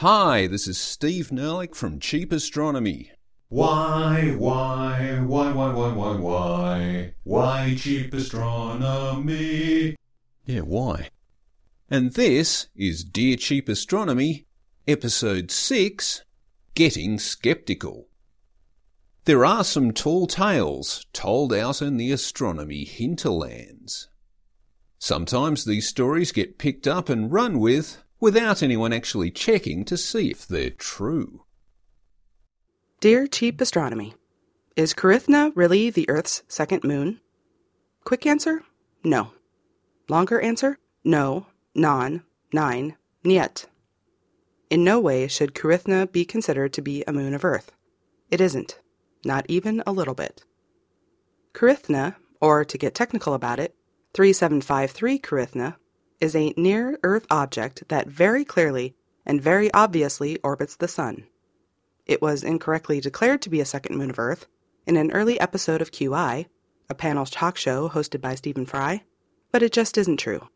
Hi, this is Steve Nerlich from Cheap Astronomy. Why cheap astronomy? Yeah, why? And this is Dear Cheap Astronomy, Episode 6, Getting Skeptical. There are some tall tales told out in the astronomy hinterlands. Sometimes these stories get picked up and run with without anyone actually checking to see if they're true. Dear Cheap Astronomy, is Carithna really the Earth's second moon? Quick answer, no. Longer answer, no, non, nine, niet. In no way should Carithna be considered to be a moon of Earth. It isn't, not even a little bit. Carithna, or to get technical about it, 3753 Carithna, is a near-Earth object that very clearly and very obviously orbits the Sun. It was incorrectly declared to be a second moon of Earth in an early episode of QI, a panel talk show hosted by Stephen Fry, but it just isn't true.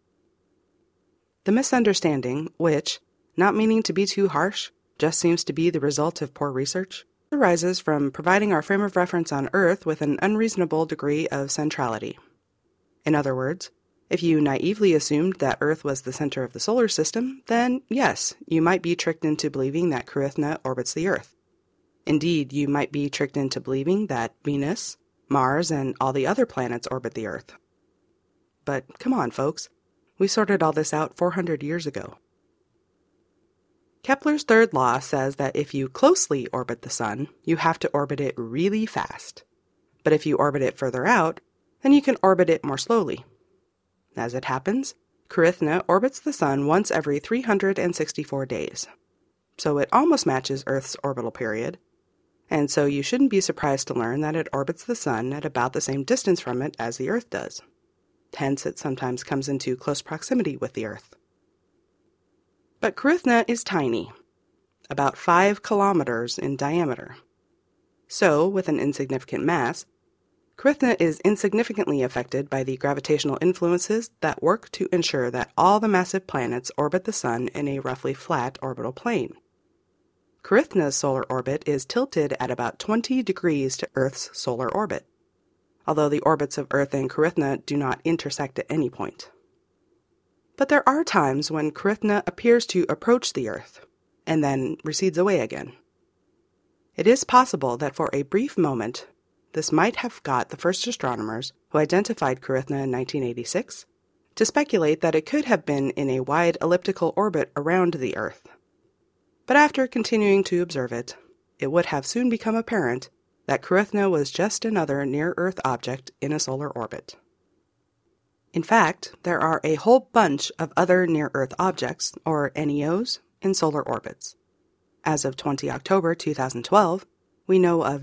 The misunderstanding, which, not meaning to be too harsh, just seems to be the result of poor research, arises from providing our frame of reference on Earth with an unreasonable degree of centrality. In other words, if you naively assumed that Earth was the center of the solar system, then yes, you might be tricked into believing that Carithna orbits the Earth. Indeed, you might be tricked into believing that Venus, Mars, and all the other planets orbit the Earth. But come on, folks. We sorted all this out 400 years ago. Kepler's third law says that if you closely orbit the Sun, you have to orbit it really fast. But if you orbit it further out, then you can orbit it more slowly. As it happens, Carithna orbits the Sun once every 364 days. So it almost matches Earth's orbital period, and so you shouldn't be surprised to learn that it orbits the Sun at about the same distance from it as the Earth does. Hence, it sometimes comes into close proximity with the Earth. But Carithna is tiny, about 5 kilometers in diameter. So, with an insignificant mass, Carithna is insignificantly affected by the gravitational influences that work to ensure that all the massive planets orbit the Sun in a roughly flat orbital plane. Carithna's solar orbit is tilted at about 20 degrees to Earth's solar orbit, although the orbits of Earth and Carithna do not intersect at any point. But there are times when Carithna appears to approach the Earth, and then recedes away again. It is possible that for a brief moment, this might have got the first astronomers who identified Carithna in 1986 to speculate that it could have been in a wide elliptical orbit around the Earth. But after continuing to observe it, it would have soon become apparent that Carithna was just another near-Earth object in a solar orbit. In fact, there are a whole bunch of other near-Earth objects, or NEOs, in solar orbits. As of 20 October 2012, we know of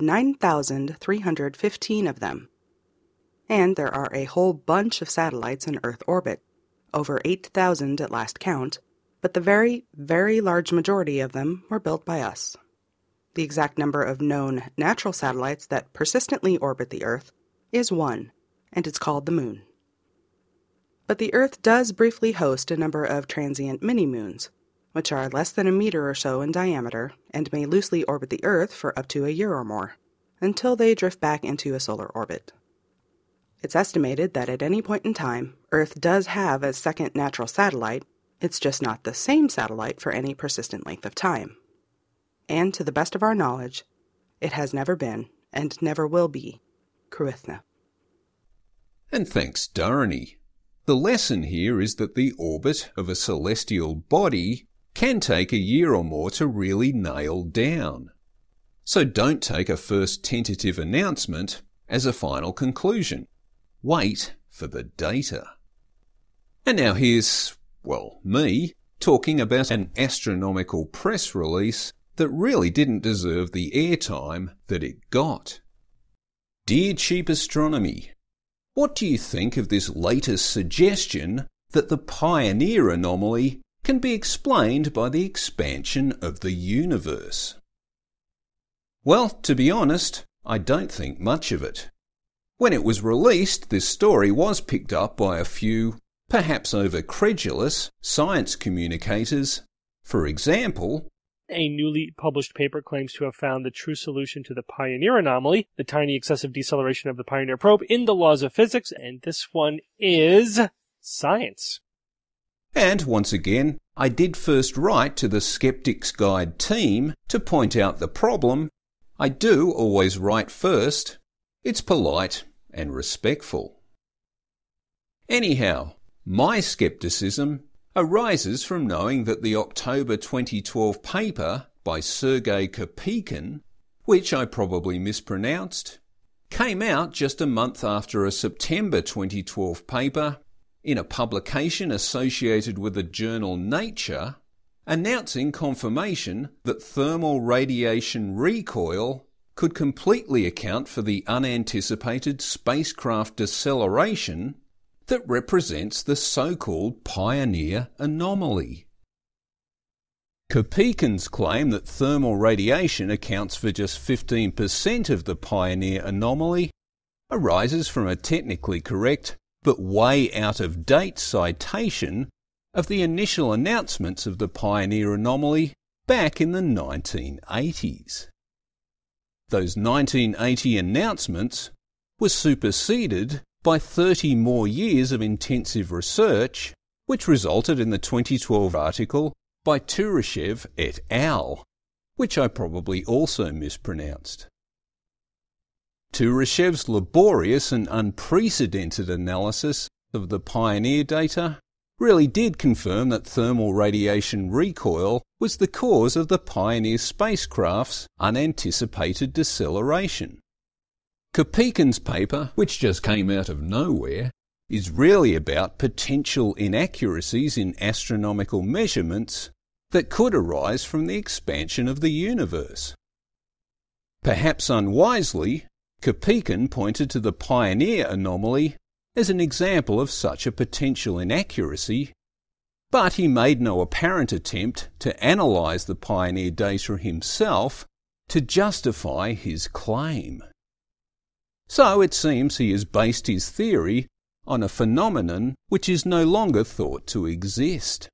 9,315 of them. And there are a whole bunch of satellites in Earth orbit, over 8,000 at last count, but the very, very large majority of them were built by us. The exact number of known natural satellites that persistently orbit the Earth is 1, and it's called the Moon. But the Earth does briefly host a number of transient mini-moons, which are less than a meter or so in diameter and may loosely orbit the Earth for up to a year or more, until they drift back into a solar orbit. It's estimated that at any point in time, Earth does have a second natural satellite. It's just not the same satellite for any persistent length of time. And to the best of our knowledge, it has never been, and never will be, Carithna. And thanks, Darreny. The lesson here is that the orbit of a celestial body can take a year or more to really nail down. So don't take a first tentative announcement as a final conclusion. Wait for the data. And now here's, me talking about an astronomical press release that really didn't deserve the airtime that it got. Dear Cheap Astronomy, what do you think of this latest suggestion that the Pioneer anomaly can be explained by the expansion of the universe? Well, to be honest, I don't think much of it. When it was released, this story was picked up by a few, perhaps over-credulous, science communicators. For example, A newly published paper claims to have found the true solution to the Pioneer anomaly, the tiny excessive deceleration of the Pioneer probe, in the laws of physics, and this one is science. And once again, I did first write to the Skeptics Guide team to point out the problem. I do always write first. It's polite and respectful. Anyhow, my skepticism arises from knowing that the October 2012 paper by Sergei Kopeikin, which I probably mispronounced, came out just a month after a September 2012 paper in a publication associated with the journal Nature, announcing confirmation that thermal radiation recoil could completely account for the unanticipated spacecraft deceleration that represents the so-called Pioneer anomaly. Kopeikin's claim that thermal radiation accounts for just 15% of the Pioneer anomaly arises from a technically correct but way out of date citation of the initial announcements of the Pioneer anomaly back in the 1980s. Those 1980 announcements were superseded by 30 more years of intensive research, which resulted in the 2012 article by Turyshev et al., which I probably also mispronounced. Turyshev's laborious and unprecedented analysis of the Pioneer data really did confirm that thermal radiation recoil was the cause of the Pioneer spacecraft's unanticipated deceleration. Kopeikin's paper, which just came out of nowhere, is really about potential inaccuracies in astronomical measurements that could arise from the expansion of the universe. Perhaps unwisely, Kopeikin pointed to the Pioneer anomaly as an example of such a potential inaccuracy, but he made no apparent attempt to analyse the Pioneer data himself to justify his claim. So it seems he has based his theory on a phenomenon which is no longer thought to exist.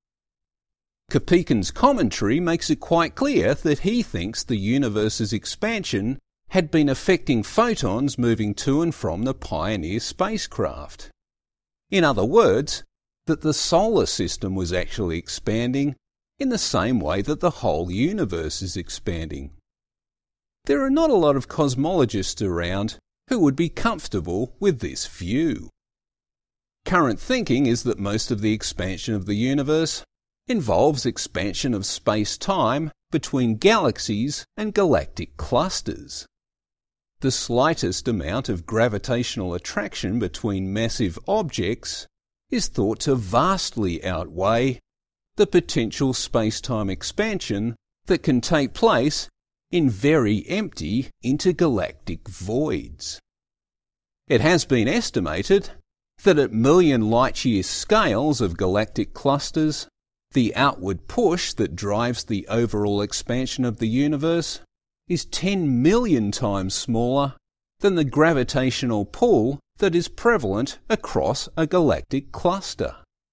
Kopeikin's commentary makes it quite clear that he thinks the universe's expansion had been affecting photons moving to and from the Pioneer spacecraft. In other words, that the solar system was actually expanding in the same way that the whole universe is expanding. There are not a lot of cosmologists around who would be comfortable with this view. Current thinking is that most of the expansion of the universe involves expansion of space-time between galaxies and galactic clusters. The slightest amount of gravitational attraction between massive objects is thought to vastly outweigh the potential space-time expansion that can take place in very empty intergalactic voids. It has been estimated that at million light-year scales of galactic clusters, the outward push that drives the overall expansion of the universe is 10 million times smaller than the gravitational pull that is prevalent across a galactic cluster.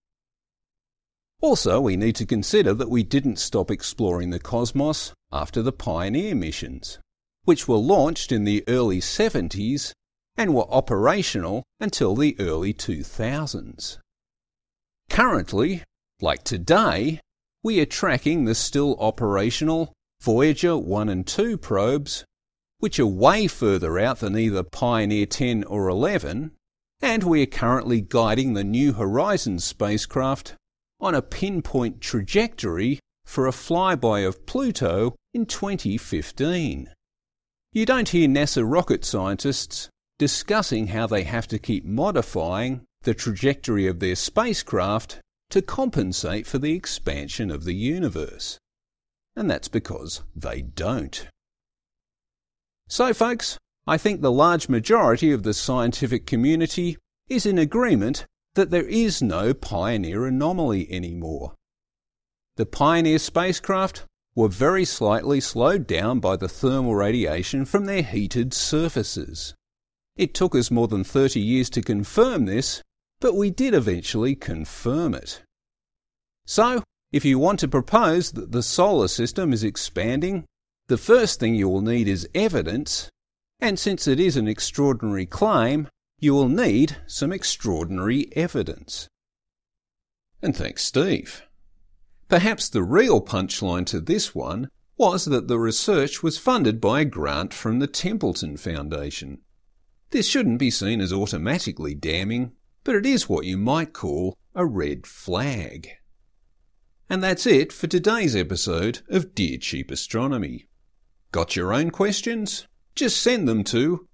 Also, we need to consider that we didn't stop exploring the cosmos after the Pioneer missions, which were launched in the early 70s and were operational until the early 2000s. Currently, like today, we are tracking the still operational Voyager 1 and 2 probes, which are way further out than either Pioneer 10 or 11, and we are currently guiding the New Horizons spacecraft on a pinpoint trajectory for a flyby of Pluto in 2015. You don't hear NASA rocket scientists discussing how they have to keep modifying the trajectory of their spacecraft to compensate for the expansion of the universe. And that's because they don't. So folks, I think the large majority of the scientific community is in agreement that there is no Pioneer anomaly anymore. The Pioneer spacecraft were very slightly slowed down by the thermal radiation from their heated surfaces. It took us more than 30 years to confirm this, but we did eventually confirm it. So, If you want to propose that the solar system is expanding, the first thing you will need is evidence, and since it is an extraordinary claim, you will need some extraordinary evidence. And thanks, Steve. Perhaps the real punchline to this one was that the research was funded by a grant from the Templeton Foundation. This shouldn't be seen as automatically damning, but it is what you might call a red flag. And that's it for today's episode of Dear Cheap Astronomy. Got your own questions? Just send them to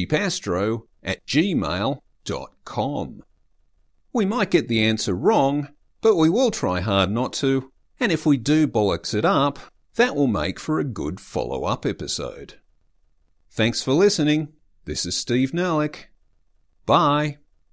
cheapastro@gmail.com. We might get the answer wrong, but we will try hard not to, and if we do bollocks it up, that will make for a good follow-up episode. Thanks for listening. This is Steve Nerlich. Bye.